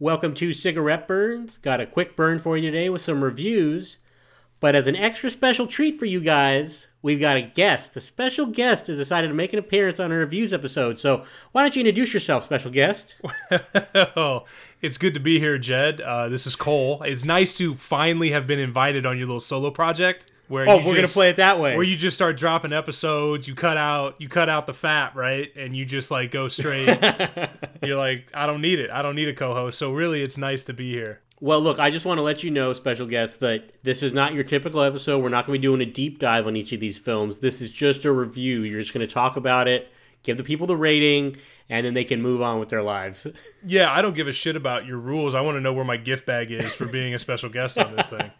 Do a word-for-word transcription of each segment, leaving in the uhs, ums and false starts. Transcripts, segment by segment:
Welcome to Cigarette Burns. Got a quick burn for you today with some reviews. But as an extra special treat for you guys, we've got a guest. A special guest has decided to make an appearance on a reviews episode. So why don't you introduce yourself, special guest? Oh, it's good to be here, Jed. Uh, this is Cole. It's nice to finally have been invited on your little solo project. Where oh, you we're just, gonna play it that way. Where you just start dropping episodes, you cut out, you cut out the fat, right, and you just like go straight. You're like, I don't need it. I don't need a co-host. So really, it's nice to be here. Well, look, I just want to let you know, special guest, that this is not your typical episode. We're not going to be doing a deep dive on each of these films. This is just a review. You're just going to talk about it, give the people the rating, and then they can move on with their lives. Yeah, I don't give a shit about your rules. I want to know where my gift bag is for being a special guest on this thing.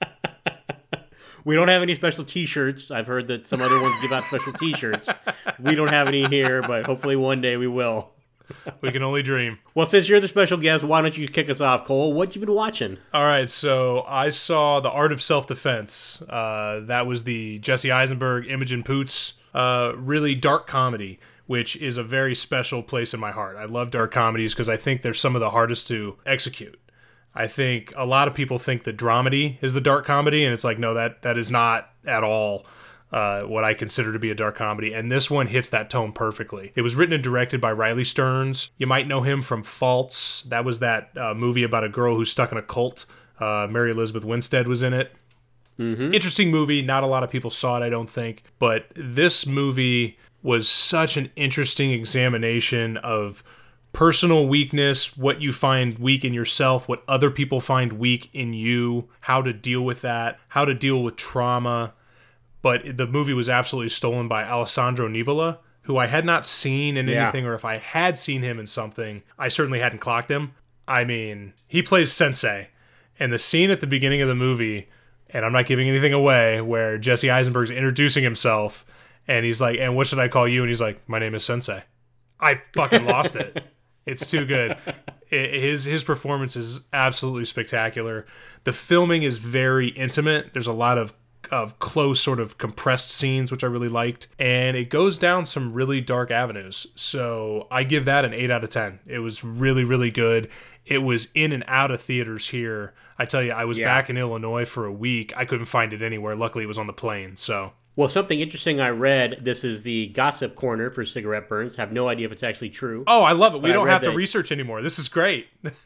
We don't have any special t-shirts. I've heard that some other ones give out special t-shirts. We don't have any here, but hopefully one day we will. We can only dream. Well, since you're the special guest, why don't you kick us off, Cole? What you been watching? All right, so I saw The Art of Self-Defense. Uh, that was the Jesse Eisenberg, Imogen Poots, uh, really dark comedy, which is a very special place in my heart. I love dark comedies because I think they're some of the hardest to execute. I think a lot of people think the dramedy is the dark comedy, and it's like, no, that that is not at all uh, what I consider to be a dark comedy. And this one hits that tone perfectly. It was written and directed by Riley Stearns. You might know him from Faults. That was that uh, movie about a girl who's stuck in a cult. Uh, Mary Elizabeth Winstead was in it. Mm-hmm. Interesting movie. Not a lot of people saw it, I don't think. But this movie was such an interesting examination of personal weakness, what you find weak in yourself, what other people find weak in you, how to deal with that, how to deal with trauma. But the movie was absolutely stolen by Alessandro Nivola, who I had not seen in Yeah. anything, or if I had seen him in something, I certainly hadn't clocked him. I mean, he plays Sensei. And the scene at the beginning of the movie, and I'm not giving anything away, where Jesse Eisenberg's introducing himself, and he's like, and what should I call you? And he's like, my name is Sensei. I fucking lost it. It's too good. It, his his performance is absolutely spectacular. The filming is very intimate. There's a lot of of close, sort of compressed scenes, which I really liked. And it goes down some really dark avenues. So I give that an eight out of ten. It was really, really good. It was in and out of theaters here. I tell you, I was Yeah. back in Illinois for a week. I couldn't find it anywhere. Luckily, it was on the plane. So... Well, something interesting I read, this is the gossip corner for Cigarette Burns. Have no idea if it's actually true. Oh, I love it. We But I don't read have to that- research anymore. This is great.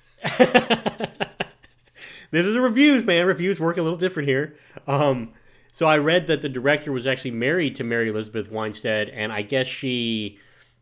This is a reviews, man. Reviews work a little different here. Um, so I read that the director was actually married to Mary Elizabeth Winstead, and I guess she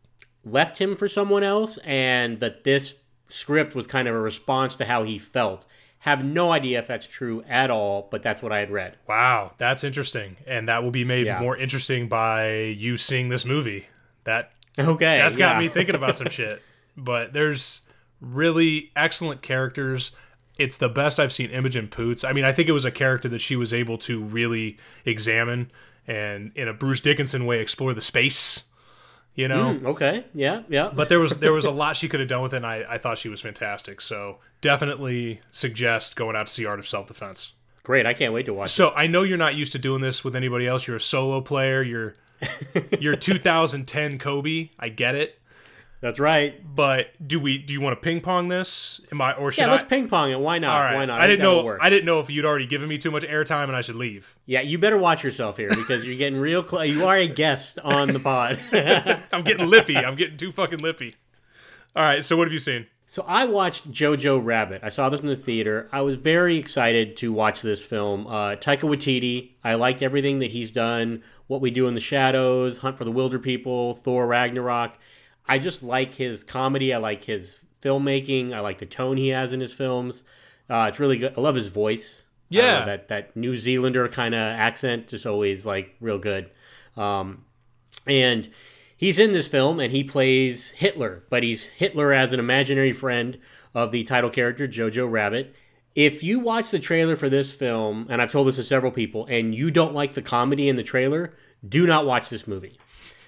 left him for someone else, and that this script was kind of a response to how he felt. Have no idea if that's true at all, but that's what I had read. Wow, that's interesting. And that will be made Yeah. more interesting by you seeing this movie. That Okay, That's got yeah. me thinking about some shit. But there's really excellent characters. It's the best I've seen Imogen Poots. I mean, I think it was a character that she was able to really examine and, in a Bruce Dickinson way, explore the space. You know? Mm, okay, yeah, yeah. But there was there was a lot she could have done with it, and I, I thought she was fantastic. So definitely suggest going out to see Art of Self-Defense. Great, I can't wait to watch it. So I know you're not used to doing this with anybody else. You're a solo player. You're you're two thousand ten Kobe. I get it. That's right. But do we do you want to ping pong this? Am I or should Yeah, let's I? ping pong it. Why not? All right. Why not? I didn't think that'll know. work. I didn't know if you'd already given me too much airtime and I should leave. Yeah, you better watch yourself here because you're getting real close. You are a guest on the pod. I'm getting lippy. I'm getting too fucking lippy. All right. So what have you seen? So I watched Jojo Rabbit. I saw this in the theater. I was very excited to watch this film. Uh, Taika Waititi, I liked everything that he's done. What We Do in the Shadows, Hunt for the Wilder People, Thor Ragnarok. I just like his comedy. I like his filmmaking. I like the tone he has in his films. Uh, it's really good. I love his voice. Yeah. Uh, that, that New Zealander kind of accent, just always like real good. Um, and he's in this film and he plays Hitler, but he's Hitler as an imaginary friend of the title character, Jojo Rabbit. If you watch the trailer for this film, and I've told this to several people, and you don't like the comedy in the trailer, do not watch this movie.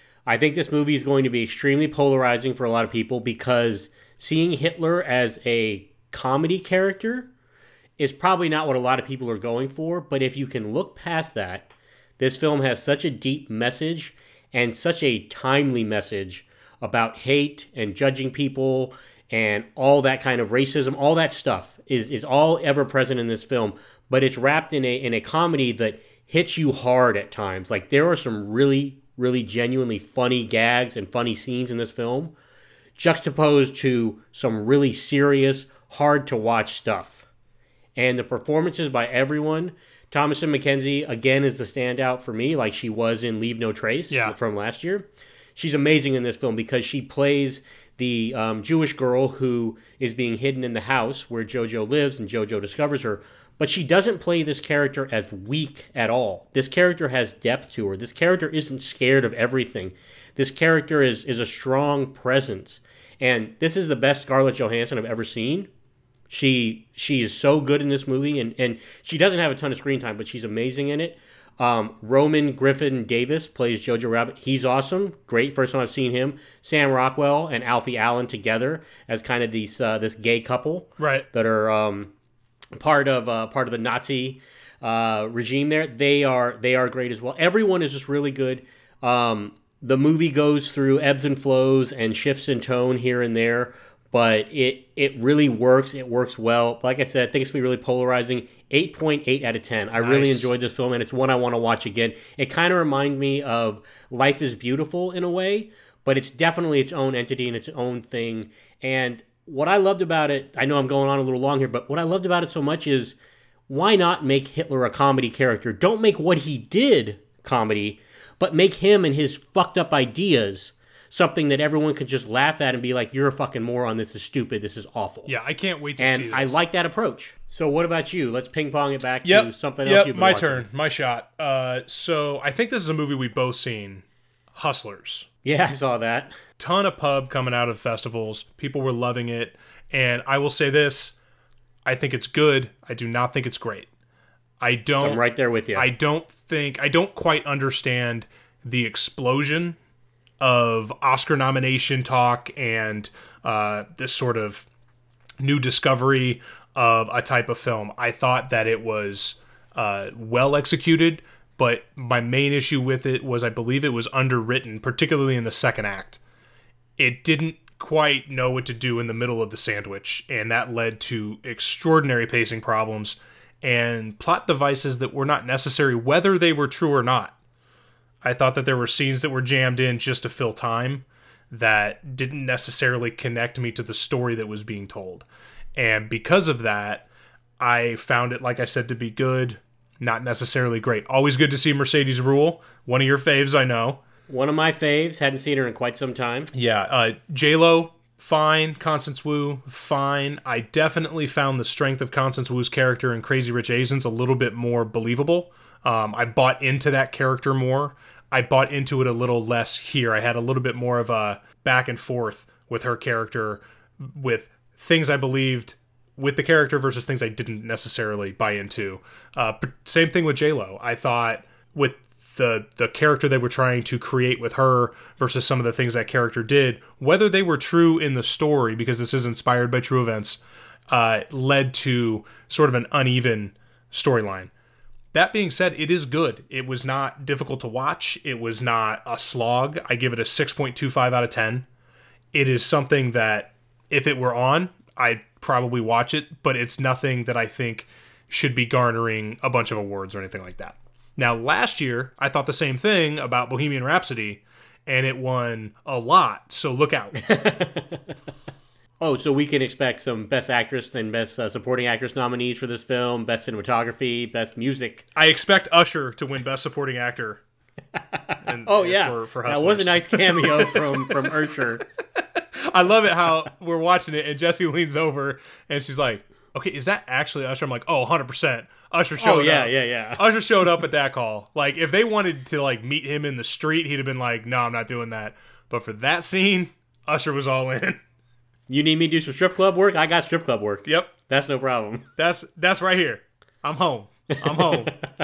I think this movie is going to be extremely polarizing for a lot of people because seeing Hitler as a comedy character is probably not what a lot of people are going for. But if you can look past that, this film has such a deep message and such a timely message about hate and judging people and all that kind of racism, all that stuff is is all ever present in this film, but it's wrapped in a in a comedy that hits you hard at times. Like there are some really really genuinely funny gags and funny scenes in this film, juxtaposed to some really serious, hard to watch stuff. And the performances by everyone, Thomasin McKenzie again is the standout for me, like she was in Leave No Trace yeah. from last year. She's amazing in this film because she plays the um, Jewish girl who is being hidden in the house where Jojo lives, and Jojo discovers her. But she doesn't play this character as weak at all. This character has depth to her. This character isn't scared of everything. This character is is a strong presence. And this is the best Scarlett Johansson I've ever seen. She she is so good in this movie, and, and she doesn't have a ton of screen time, but she's amazing in it. Um, Roman Griffin Davis plays Jojo Rabbit. He's awesome. Great. First time I've seen him. Sam Rockwell and Alfie Allen together as kind of these uh, this gay couple. Right. That are um, part of uh, part of the Nazi uh, regime there. They are they are great as well. Everyone is just really good. Um, the movie goes through ebbs and flows and shifts in tone here and there, but it it really works. It works well. Like I said, I think it's going to be really polarizing. eight point eight out of ten. I nice. really enjoyed this film, and it's one I want to watch again. It kind of reminds me of Life is Beautiful in a way, but it's definitely its own entity and its own thing. And what I loved about it, I know I'm going on a little long here, but what I loved about it so much is why not make Hitler a comedy character? Don't make what he did comedy, but make him and his fucked up ideas something that everyone could just laugh at and be like, you're a fucking moron, this is stupid, this is awful. Yeah, I can't wait to and see this. I like that approach. So what about you? Let's ping pong it back yep. to something yep. else you've been my watching. turn, my shot. Uh, so I think this is a movie we've both seen, Hustlers. Yeah, I saw that. Ton of pub coming out of festivals. People were loving it. And I will say this, I think it's good. I do not think it's great. I don't. I'm right there with you. I don't think, I don't quite understand the explosion of Oscar nomination talk and uh, this sort of new discovery of a type of film. I thought that it was uh, well executed, but my main issue with it was I believe it was underwritten, particularly in the second act. It didn't quite know what to do in the middle of the sandwich, and that led to extraordinary pacing problems and plot devices that were not necessary, whether they were true or not. I thought that there were scenes that were jammed in just to fill time that didn't necessarily connect me to the story that was being told. And because of that, I found it, like I said, to be good, not necessarily great. Always good to see Mercedes Rule, one of your faves, I know. One of my faves. Hadn't seen her in quite some time. Yeah, uh, J-Lo, fine. Constance Wu, fine. I definitely found the strength of Constance Wu's character in Crazy Rich Asians a little bit more believable. Um, I bought into that character more. I bought into it a little less here. I had a little bit more of a back and forth with her character, with things I believed with the character versus things I didn't necessarily buy into. Uh, same thing with J-Lo. I thought with the the character they were trying to create with her versus some of the things that character did, whether they were true in the story, because this is inspired by true events, uh, led to sort of an uneven storyline. That being said, it is good. It was not difficult to watch. It was not a slog. I give it a six point two five out of ten. It is something that, if it were on, I'd probably watch it, but it's nothing that I think should be garnering a bunch of awards or anything like that. Now, last year, I thought the same thing about Bohemian Rhapsody, and it won a lot, so look out. Oh, so we can expect some Best Actress and Best uh, Supporting Actress nominees for this film, Best Cinematography, Best Music. I expect Usher to win Best Supporting Actor. And, oh, yeah. For, for that was a nice cameo from, from Usher. I love it how we're watching it, and Jessie leans over, and she's like, okay, is that actually Usher? I'm like, oh, one hundred percent. Usher showed oh, yeah, up. yeah, yeah. Usher showed up at that call. Like, if they wanted to, like, meet him in the street, he'd have been like, no, I'm not doing that. But for that scene, Usher was all in. You need me to do some strip club work? I got strip club work. Yep. That's no problem. That's that's right here. I'm home. I'm home.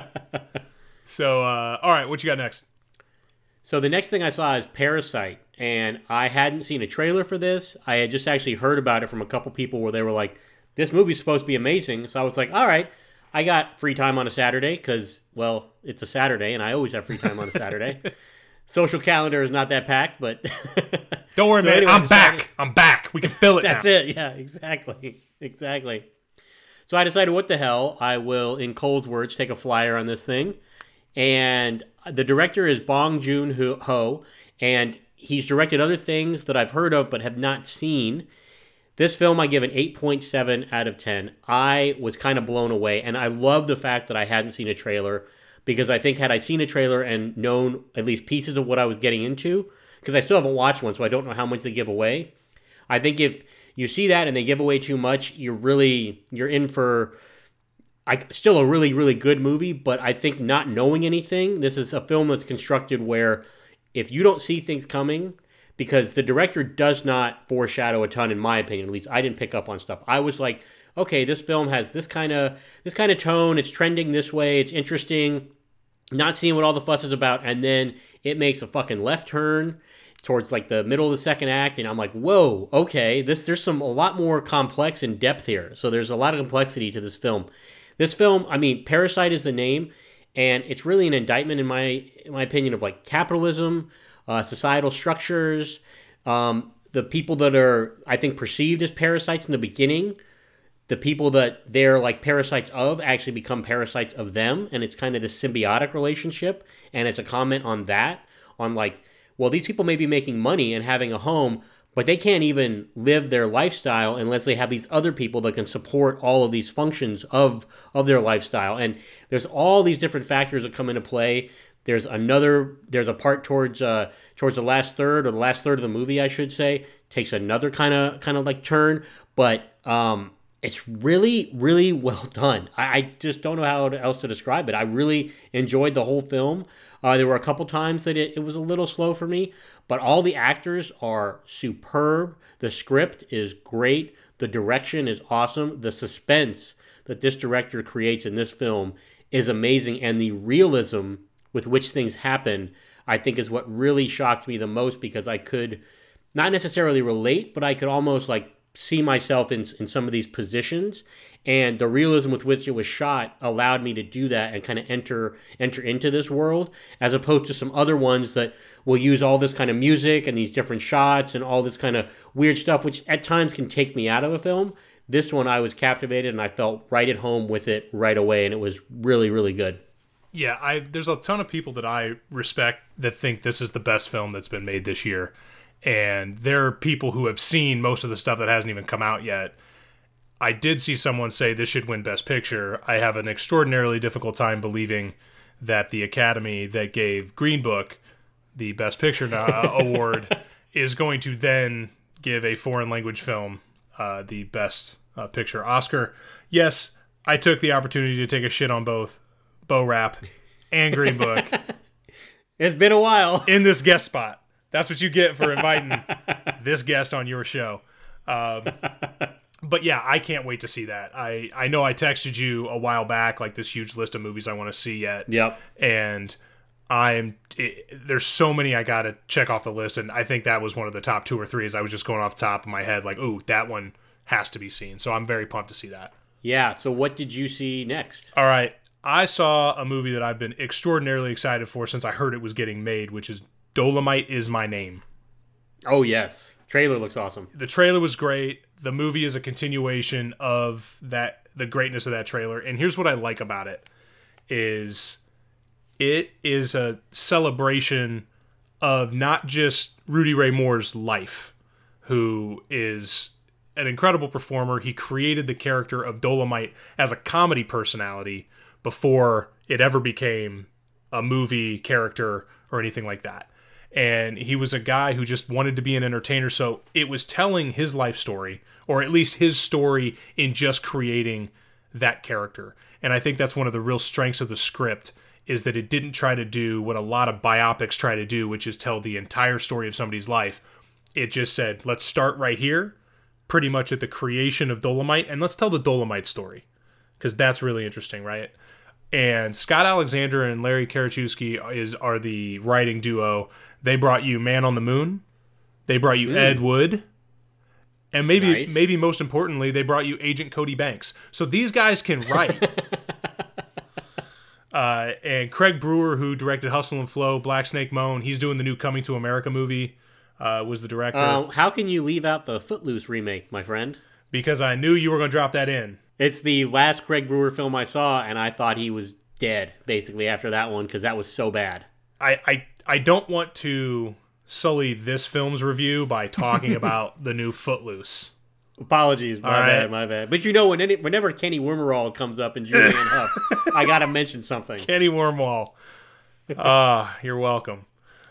So, uh, all right, what you got next? So the next thing I saw is Parasite, and I hadn't seen a trailer for this. I had just actually heard about it from a couple people where they were like, this movie's supposed to be amazing. So I was like, all right, I got free time on a Saturday because, well, it's a Saturday, and I always have free time on a Saturday. social calendar is not that packed, but don't worry, so man. Anyway, I'm decided, back. I'm back. We can fill it. That's now. it. Yeah, exactly, exactly. So I decided, what the hell? I will, in Cole's words, take a flyer on this thing. And the director is Bong Joon-ho, and he's directed other things that I've heard of but have not seen. This film I give an eight point seven out of ten. I was kind of blown away, and I love the fact that I hadn't seen a trailer, because I think had I seen a trailer and known at least pieces of what I was getting into, because I still haven't watched one, so I don't know how much they give away. I think if you see that and they give away too much, you're really, you're in for I, still a really, really good movie, but I think not knowing anything, this is a film that's constructed where if you don't see things coming, because the director does not foreshadow a ton, in my opinion. At least I didn't pick up on stuff. I was like, okay, this film has this kind of this kind of tone. It's trending this way. It's interesting. Not seeing what all the fuss is about, and then it makes a fucking left turn towards like the middle of the second act, and I'm like, whoa, okay, this there's some a lot more complex and depth here. So there's a lot of complexity to this film. This film, I mean, Parasite is the name, and it's really an indictment, in my in my opinion, of like capitalism. Uh, societal structures, um, the people that are, I think, perceived as parasites in the beginning, the people that they're like parasites of actually become parasites of them, and it's kind of this symbiotic relationship, and it's a comment on that, on like, well, these people may be making money and having a home, but they can't even live their lifestyle unless they have these other people that can support all of these functions of, of their lifestyle, and there's all these different factors that come into play. There's another, there's a part towards uh, towards the last third, or the last third of the movie, I should say, takes another kind of kind of like turn, but um, it's really, really well done. I, I just don't know how else to describe it. I really enjoyed the whole film. Uh, there were a couple times that it, it was a little slow for me, but all the actors are superb. The script is great. The direction is awesome. The suspense that this director creates in this film is amazing, and the realism with which things happen, I think, is what really shocked me the most, because I could not necessarily relate, but I could almost like see myself in in some of these positions, and the realism with which it was shot allowed me to do that and kind of enter enter into this world, as opposed to some other ones that will use all this kind of music and these different shots and all this kind of weird stuff, which at times can take me out of a film. This one, I was captivated, and I felt right at home with it right away, and it was really, really good. Yeah, I there's a ton of people that I respect that think this is the best film that's been made this year. And there are people who have seen most of the stuff that hasn't even come out yet. I did see someone say this should win Best Picture. I have an extraordinarily difficult time believing that the Academy that gave Green Book the Best Picture uh, award is going to then give a foreign language film uh, the Best uh, Picture Oscar. Yes, I took the opportunity to take a shit on both Bo Rap and Green Book. It's been a while. In this guest spot. That's what you get for inviting this guest on your show. Um, but yeah, I can't wait to see that. I, I know I texted you a while back, like this huge list of movies I want to see yet. Yep. And I'm it, there's so many I got to check off the list, and I think that was one of the top two or three as I was just going off the top of my head, like, ooh, that one has to be seen. So I'm very pumped to see that. Yeah, so what did you see next? All right. I saw a movie that I've been extraordinarily excited for since I heard it was getting made, which is Dolomite Is My Name. Oh, yes. Trailer looks awesome. The trailer was great. The movie is a continuation of that, the greatness of that trailer. And here's what I like about it, is it is a celebration of not just Rudy Ray Moore's life, who is an incredible performer. He created the character of Dolomite as a comedy personality before it ever became a movie character or anything like that. And he was a guy who just wanted to be an entertainer, so it was telling his life story, or at least his story in just creating that character. And I think that's one of the real strengths of the script, is that it didn't try to do what a lot of biopics try to do, which is tell the entire story of somebody's life. It just said, let's start right here, pretty much at the creation of Dolomite, and let's tell the Dolomite story, because that's really interesting, right? And Scott Alexander and Larry Karachewski is are the writing duo. They brought you Man on the Moon. They brought you mm. Ed Wood. And maybe nice. maybe most importantly, they brought you Agent Cody Banks. So these guys can write. Uh, and Craig Brewer, who directed Hustle and Flow, Black Snake Moan, he's doing the new Coming to America movie, uh, was the director. Uh, how can you leave out the Footloose remake, my friend? Because I knew you were going to drop that in. It's the last Craig Brewer film I saw, and I thought he was dead, basically, after that one, because that was so bad. I, I, I don't want to sully this film's review by talking about the new Footloose. Apologies, my right. bad, my bad. But you know, when any, whenever Kenny Wormerall comes up and Julianne Hough, I gotta mention something. Kenny Wormwall. Ah, uh, you're welcome.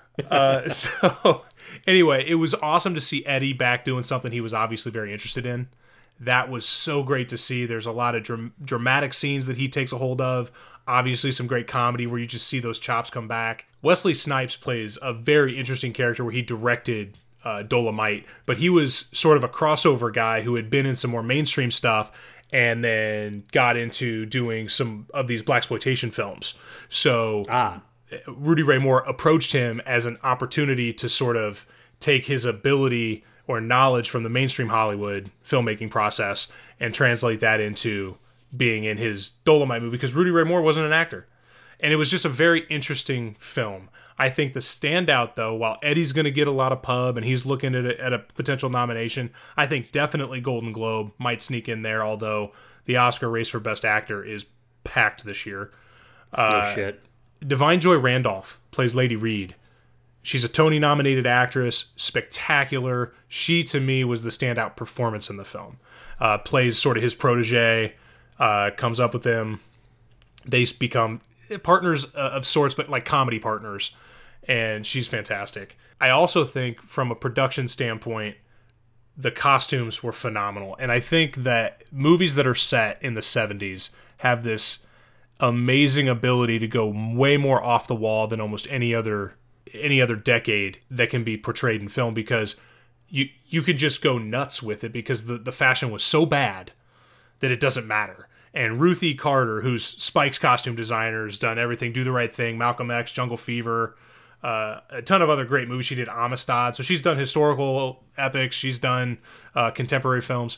Uh, so, anyway, it was awesome to see Eddie back doing something he was obviously very interested in. That was so great to see. There's a lot of dram- dramatic scenes that he takes a hold of. Obviously, some great comedy where you just see those chops come back. Wesley Snipes plays a very interesting character where he directed Uh, Dolomite, but he was sort of a crossover guy who had been in some more mainstream stuff and then got into doing some of these blaxploitation films. So ah. Rudy Ray Moore approached him as an opportunity to sort of take his ability or knowledge from the mainstream Hollywood filmmaking process and translate that into being in his Dolomite movie, because Rudy Ray Moore wasn't an actor. And it was just a very interesting film. I think the standout, though, while Eddie's going to get a lot of pub and he's looking at a, at a potential nomination, I think definitely Golden Globe might sneak in there, although the Oscar race for Best Actor is packed this year. Uh, oh, shit. Divine Joy Randolph plays Lady Reed. She's a Tony-nominated actress, spectacular. She, to me, was the standout performance in the film. Uh, plays sort of his protege, uh, comes up with him. They become partners of sorts, but like comedy partners, and she's fantastic. I also think from a production standpoint, the costumes were phenomenal, and I think that movies that are set in the seventies have this amazing ability to go way more off the wall than almost any other any other decade that can be portrayed in film, because you you could just go nuts with it because the, the fashion was so bad that it doesn't matter. And Ruth E. Carter, who's Spike's costume designer, has done everything, Do the Right Thing, Malcolm X, Jungle Fever, uh, a ton of other great movies. She did Amistad. So she's done historical epics. She's done uh, contemporary films.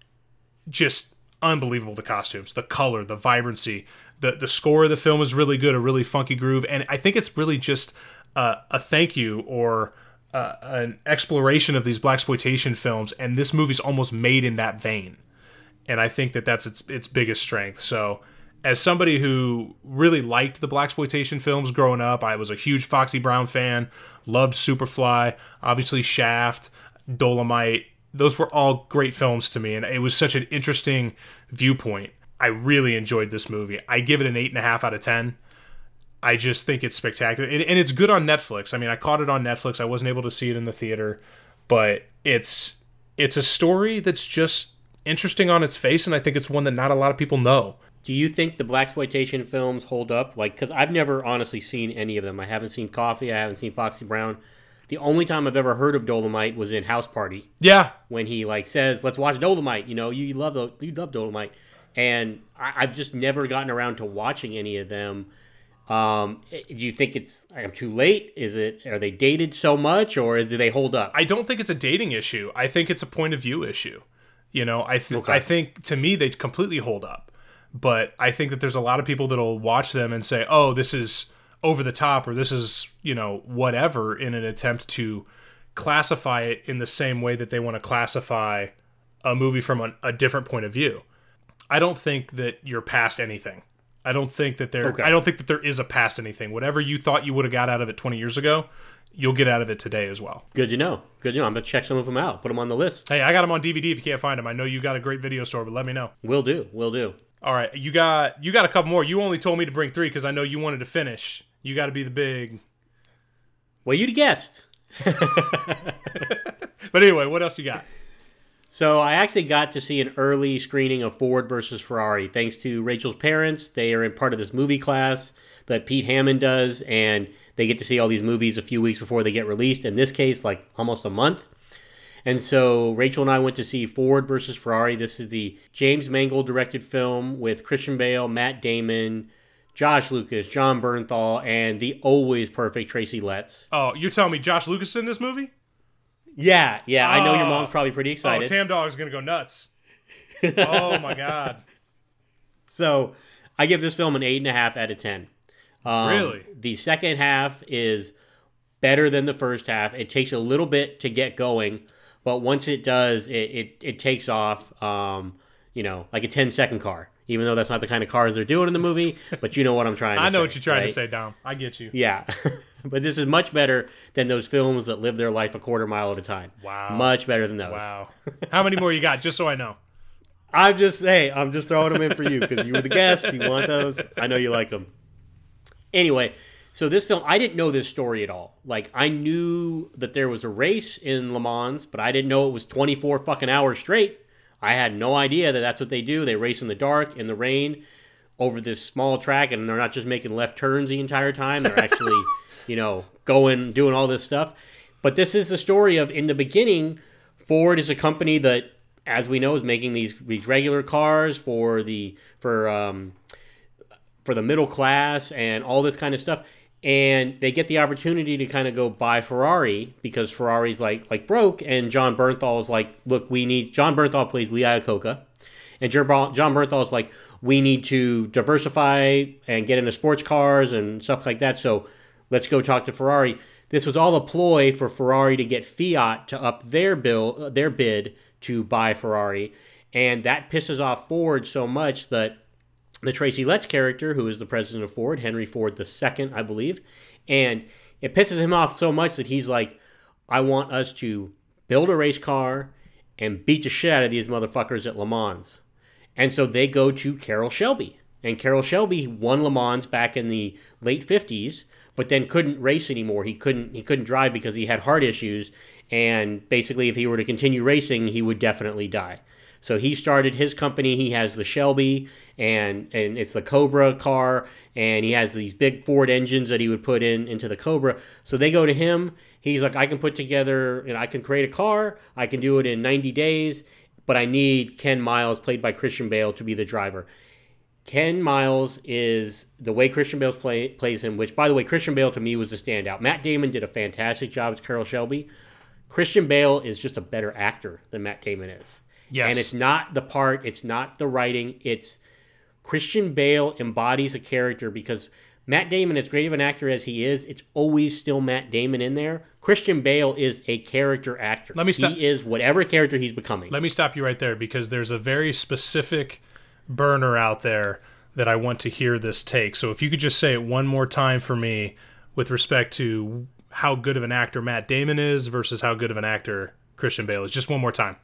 Just unbelievable, the costumes, the color, the vibrancy. The, the score of the film is really good, a really funky groove. And I think it's really just uh, a thank you or uh, an exploration of these blaxploitation films. And this movie's almost made in that vein. And I think that that's its its biggest strength. So as somebody who really liked the blaxploitation films growing up, I was a huge Foxy Brown fan, loved Superfly, obviously Shaft, Dolomite. Those were all great films to me, and it was such an interesting viewpoint. I really enjoyed this movie. I give it an eight point five out of ten. I just think it's spectacular. And, and it's good on Netflix. I mean, I caught it on Netflix. I wasn't able to see it in the theater. But it's it's a story that's just interesting on its face, and I think it's one that not a lot of people know. Do you think the blaxploitation films hold up? Like, because I've never honestly seen any of them. I haven't seen Coffee. I haven't seen Foxy Brown. The only time I've ever heard of Dolomite was in House Party. Yeah, when he like says, "Let's watch Dolomite." You know, you love the you love Dolomite, and I, I've just never gotten around to watching any of them. Um, do you think it's I'm too late? Is it are they dated so much, or do they hold up? I don't think it's a dating issue. I think it's a point of view issue. You know, I th- okay. I think to me they completely hold up, but I think that there's a lot of people that'll watch them and say, "Oh, this is over the top," or "This is, you know, whatever," in an attempt to classify it in the same way that they want to classify a movie from a, a different point of view. I don't think that you're past anything. I don't think that there. Okay. I don't think that there is a past anything. Whatever you thought you would have got out of it twenty years ago, you'll get out of it today as well. Good to know. Good to know. I'm going to check some of them out. Put them on the list. Hey, I got them on D V D if you can't find them. I know you got a great video store, but let me know. Will do. Will do. All right. You got you got a couple more. You only told me to bring three because I know you wanted to finish. You got to be the big... Well, you'd guessed. But anyway, what else you got? So I actually got to see an early screening of Ford versus Ferrari, thanks to Rachel's parents. They are in part of this movie class that Pete Hammond does, and they get to see all these movies a few weeks before they get released. In this case, like almost a month. And so Rachel and I went to see Ford versus Ferrari. This is the James Mangold directed film with Christian Bale, Matt Damon, Josh Lucas, John Bernthal, and the always perfect Tracy Letts. Oh, you're telling me Josh Lucas is in this movie? Yeah, yeah. I know Oh. your mom's probably pretty excited. Oh, Tam Dog's going to go nuts. Oh, my God. So I give this film an eight and a half out of ten. Um, Really? The second half is better than the first half. It takes a little bit to get going, but once it does, it it, it takes off. Um, you know, like a ten second car. Even though that's not the kind of cars they're doing in the movie, but you know what I'm trying to say. I know what you're trying right? to say, Dom. I get you. Yeah. But this is much better than those films that live their life a quarter mile at a time. Wow. Much better than those. Wow. How many more you got, just so I know? I'm just, hey, I'm just throwing them in for you because you were the guest. You want those. I know you like them. Anyway, so this film, I didn't know this story at all. Like, I knew that there was a race in Le Mans, but I didn't know it was twenty-four fucking hours straight. I had no idea that that's what they do. They race in the dark, in the rain, over this small track, and they're not just making left turns the entire time. They're actually, you know, going, doing all this stuff. But this is the story of, in the beginning, Ford is a company that, as we know, is making these these regular cars for the for um, for the middle class and all this kind of stuff. And they get the opportunity to kind of go buy Ferrari because Ferrari's like like broke, and John Bernthal's like, look, we need. John Bernthal plays Lee Iacocca, and John Bernthal's like, we need to diversify and get into sports cars and stuff like that. So let's go talk to Ferrari. This was all a ploy for Ferrari to get Fiat to up their bill, their bid to buy Ferrari, and that pisses off Ford so much that the Tracy Letts character, who is the president of Ford, Henry Ford the Second, I believe, and it pisses him off so much that he's like, I want us to build a race car and beat the shit out of these motherfuckers at Le Mans. And so they go to Carroll Shelby. And Carroll Shelby won Le Mans back in the late fifties, but then couldn't race anymore. He couldn't he couldn't drive because he had heart issues, and basically if he were to continue racing, he would definitely die. So he started his company. He has the Shelby, and and it's the Cobra car, and he has these big Ford engines that he would put in into the Cobra. So they go to him. He's like, I can put together, you know, I can create a car. I can do it in ninety days, but I need Ken Miles, played by Christian Bale, to be the driver. Ken Miles is the way Christian Bale play, plays him, which, by the way, Christian Bale to me was the standout. Matt Damon did a fantastic job as Carroll Shelby. Christian Bale is just a better actor than Matt Damon is. Yes. And it's not the part, it's not the writing, it's Christian Bale embodies a character because Matt Damon, as great of an actor as he is, it's always still Matt Damon in there. Christian Bale is a character actor. Let me stop. He is whatever character he's becoming. Let me stop you right there because there's a very specific burner out there that I want to hear this take. So if you could just say it one more time for me with respect to how good of an actor Matt Damon is versus how good of an actor Christian Bale is. Just one more time.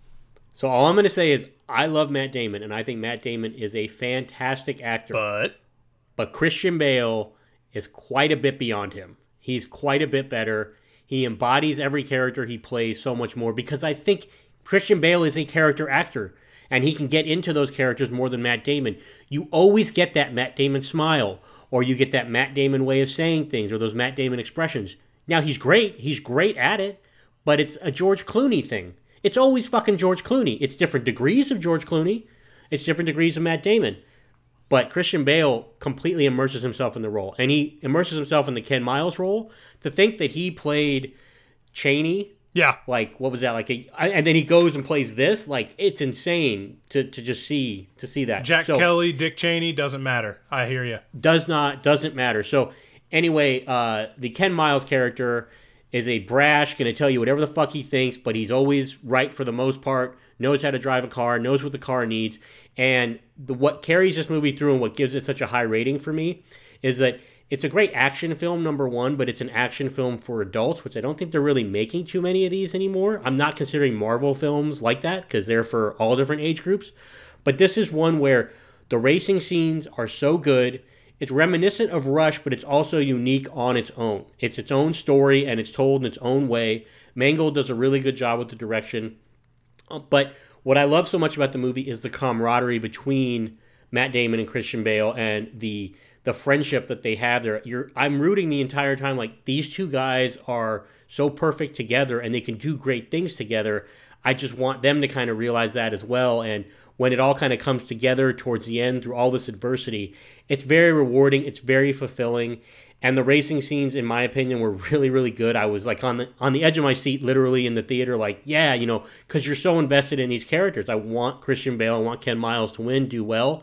So all I'm going to say is I love Matt Damon, and I think Matt Damon is a fantastic actor. But? But Christian Bale is quite a bit beyond him. He's quite a bit better. He embodies every character he plays so much more because I think Christian Bale is a character actor, and he can get into those characters more than Matt Damon. You always get that Matt Damon smile, or you get that Matt Damon way of saying things, or those Matt Damon expressions. Now, he's great. He's great at it, but it's a George Clooney thing. It's always fucking George Clooney. It's different degrees of George Clooney. It's different degrees of Matt Damon. But Christian Bale completely immerses himself in the role. And he immerses himself in the Ken Miles role. To think that he played Cheney, yeah, like, what was that? Like, a, and then he goes and plays this. Like, it's insane to, to just see to see that. Jack so, Kelly, Dick Cheney, doesn't matter. I hear you. Does not, doesn't matter. So, anyway, uh, the Ken Miles character is a brash, going to tell you whatever the fuck he thinks, but he's always right for the most part, knows how to drive a car, knows what the car needs. And the, what carries this movie through and what gives it such a high rating for me is that it's a great action film, number one, but it's an action film for adults, which I don't think they're really making too many of these anymore. I'm not considering Marvel films like that because they're for all different age groups. But this is one where the racing scenes are so good. It's reminiscent of Rush, but it's also unique on its own. It's its own story, and it's told in its own way. Mangold does a really good job with the direction. But what I love so much about the movie is the camaraderie between Matt Damon and Christian Bale and the the friendship that they have there. You're, I'm rooting the entire time, like, these two guys are so perfect together, and they can do great things together. I just want them to kind of realize that as well, and when it all kind of comes together towards the end through all this adversity, it's very rewarding, it's very fulfilling, and the racing scenes, in my opinion, were really, really good. I was like on the on the edge of my seat, literally in the theater, like, yeah, you know, because you're so invested in these characters. I want Christian Bale, I want Ken Miles to win, do well.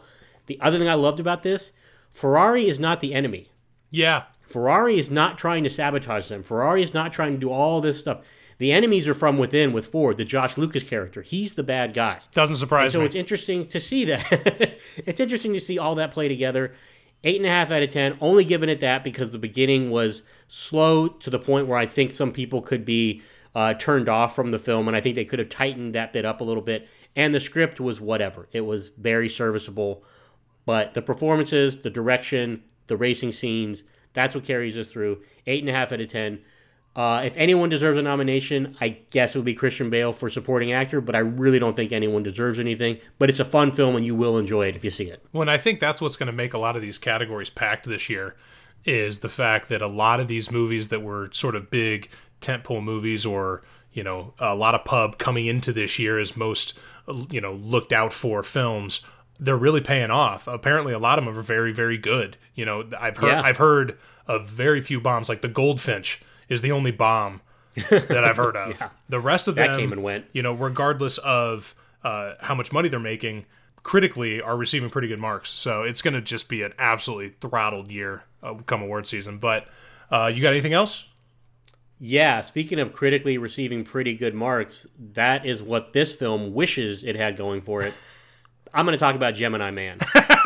The other thing I loved about this, Ferrari is not the enemy. Yeah. Ferrari is not trying to sabotage them. Ferrari is not trying to do all this stuff. The enemies are from within with Ford, the Josh Lucas character. He's the bad guy. Doesn't surprise and so me. So it's interesting to see that. It's interesting to see all that play together. Eight and a half out of ten. Only giving it that because the beginning was slow to the point where I think some people could be uh, turned off from the film, and I think they could have tightened that bit up a little bit. And the script was whatever. It was very serviceable. But the performances, the direction, the racing scenes, that's what carries us through. Eight and a half out of ten. Uh, if anyone deserves a nomination, I guess it would be Christian Bale for supporting actor, but I really don't think anyone deserves anything. But it's a fun film, and you will enjoy it if you see it. Well, and I think that's what's going to make a lot of these categories packed this year, is the fact that a lot of these movies that were sort of big tentpole movies, or, you know, a lot of pub coming into this year as most, you know, looked out for films, they're really paying off. Apparently, a lot of them are very, very good. You know, I've heard, yeah. I've heard of very few bombs, like The Goldfinch is the only bomb that I've heard of. Yeah. The rest of that them, came and went. You know, regardless of uh, how much money they're making, critically are receiving pretty good marks. So it's going to just be an absolutely throttled year uh, come award season. But uh, you got anything else? Yeah, speaking of critically receiving pretty good marks, that is what this film wishes it had going for it. I'm going to talk about Gemini Man.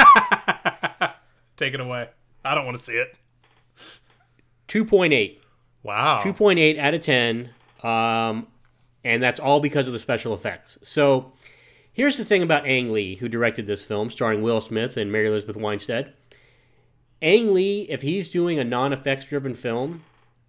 Take it away. I don't want to see it. two point eight. Wow. two point eight out of ten, um, and that's all because of the special effects. So here's the thing about Ang Lee, who directed this film, starring Will Smith and Mary Elizabeth Winstead. Ang Lee, if he's doing a non-effects driven film,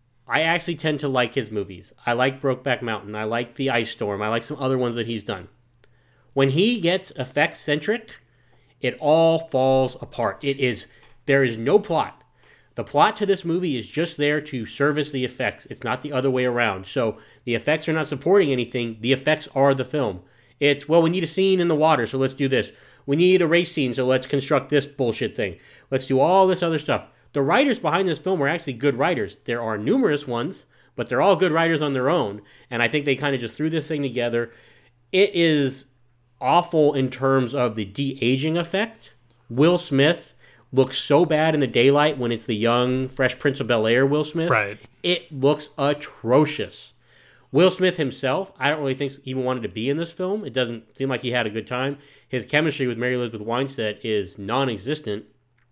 I actually tend to like his movies. I like Brokeback Mountain. I like The Ice Storm. I like some other ones that he's done. When he gets effects-centric, it all falls apart. It is, there is no plot. The plot to this movie is just there to service the effects. It's not the other way around. So the effects are not supporting anything. The effects are the film. It's, well, we need a scene in the water, so let's do this. We need a race scene, so let's construct this bullshit thing. Let's do all this other stuff. The writers behind this film are actually good writers. There are numerous ones, but they're all good writers on their own. And I think they kind of just threw this thing together. It is awful in terms of the de-aging effect. Will Smith looks so bad in the daylight when it's the young, Fresh Prince of Bel-Air Will Smith. Right. It looks atrocious. Will Smith himself, I don't really think even wanted to be in this film. It doesn't seem like he had a good time. His chemistry with Mary Elizabeth Winstead is non-existent.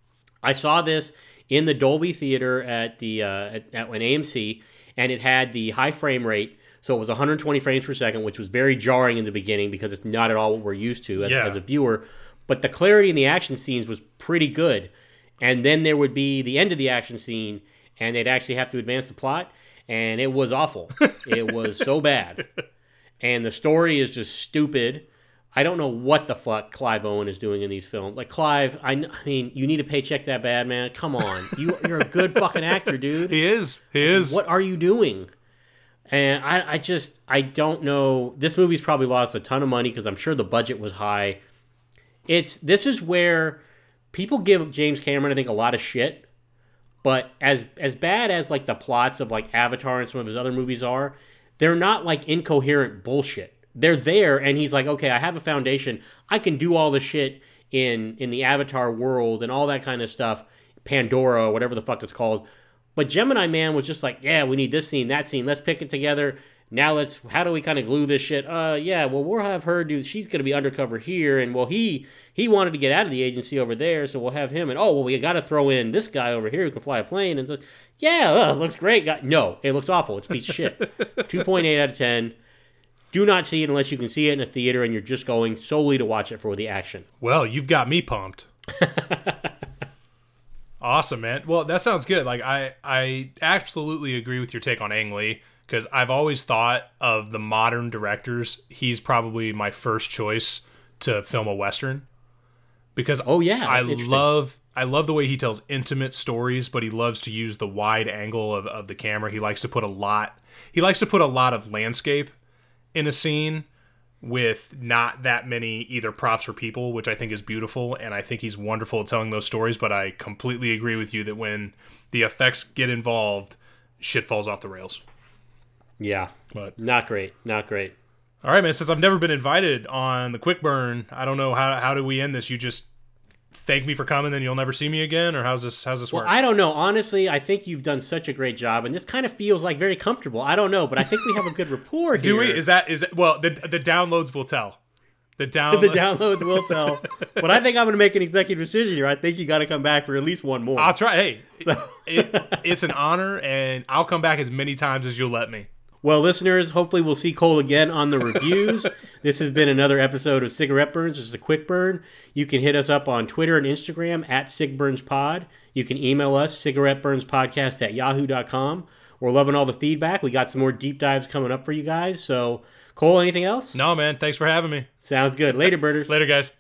I saw this in the Dolby Theater at the uh, at, at an A M C, and it had the high frame rate. So it was one hundred twenty frames per second, which was very jarring in the beginning because it's not at all what we're used to as, yeah. as a viewer. But the clarity in the action scenes was pretty good. And then there would be the end of the action scene, and they'd actually have to advance the plot, and it was awful. It was so bad. And the story is just stupid. I don't know what the fuck Clive Owen is doing in these films. Like, Clive, I, I mean, you need a paycheck that bad, man? Come on. You, you're a good fucking actor, dude. He is. He is. What are you doing? And I, I just, I don't know. This movie's probably lost a ton of money because I'm sure the budget was high. It's this is where people give James Cameron, I think, a lot of shit. But as as bad as like the plots of like Avatar and some of his other movies are, they're not like incoherent bullshit. They're there, and he's like, okay, I have a foundation. I can do all the shit in in the Avatar world and all that kind of stuff. Pandora, whatever the fuck it's called. But Gemini Man was just like, yeah, we need this scene, that scene. Let's pick it together. Now let's, how do we kind of glue this shit? Uh, yeah, well, we'll have her do, she's going to be undercover here. And, well, he he wanted to get out of the agency over there, so we'll have him. And, oh, well, we got to throw in this guy over here who can fly a plane. And, th- yeah, uh, looks great. Guy. No, it looks awful. It's a piece of shit. two point eight out of ten. Do not see it unless you can see it in a theater and you're just going solely to watch it for the action. Well, you've got me pumped. Awesome, man. Well, that sounds good. Like, I, I absolutely agree with your take on Ang Lee, because I've always thought of the modern directors, he's probably my first choice to film a Western. Because oh yeah, I love I love the way he tells intimate stories, but he loves to use the wide angle of, of the camera. He likes to put a lot he likes to put a lot of landscape in a scene with not that many either props or people, which I think is beautiful, and I think he's wonderful at telling those stories. But I completely agree with you that when the effects get involved, shit falls off the rails. Yeah, but not great, not great. All right, man. Since I've never been invited on the Quick Burn, I don't know how how do we end this. You just thank me for coming, then you'll never see me again, or how's this? How's this Well, work? I don't know. Honestly, I think you've done such a great job, and this kind of feels like very comfortable. I don't know, but I think we have a good rapport here. Do we? Is that is that, well? The the downloads will tell. The download. The downloads will tell. But I think I'm going to make an executive decision here. I think you got to come back for at least one more. I'll try. Hey, So- it, it's an honor, and I'll come back as many times as you'll let me. Well, listeners, hopefully we'll see Cole again on the reviews. This has been another episode of Cigarette Burns. This is a quick burn. You can hit us up on Twitter and Instagram at SigBurnsPod. You can email us, cigaretteburnspodcast at yahoo dot com. We're loving all the feedback. We got some more deep dives coming up for you guys. So, Cole, anything else? No, man. Thanks for having me. Sounds good. Later, burners. Later, guys.